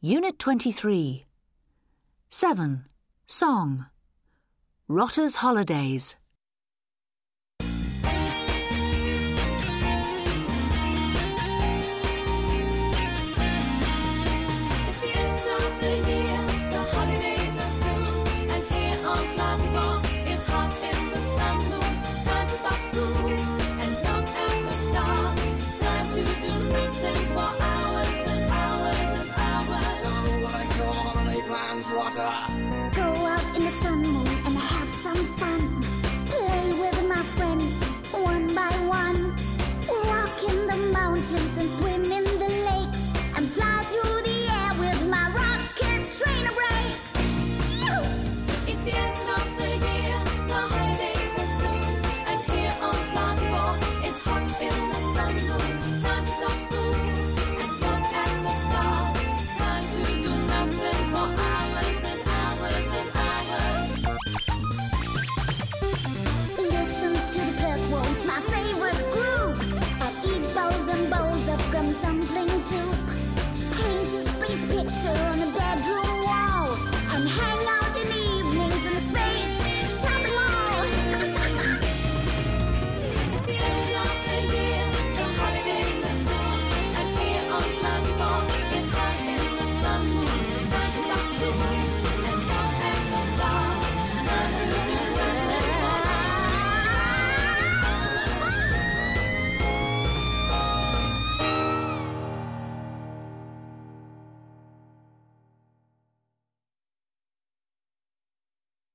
Unit 23. 7. Song. Rotter's Holidays. Go out in the sun, moon, and have some fun. Play with my friends, one by one. Walk in the mountains and swim in the lakes, and fly through the air with my rocket trainer brakes. It's the end of the year, the holidays are soon, and here on Flatmore, it's hot in the sun moon. Time to stop school and look at the stars. Time to do nothing for hours and hours and hours. Listen to the Earthworms, my favorite group. And eat bowls and bowls of gum dumpling soup. Paint a space picture on a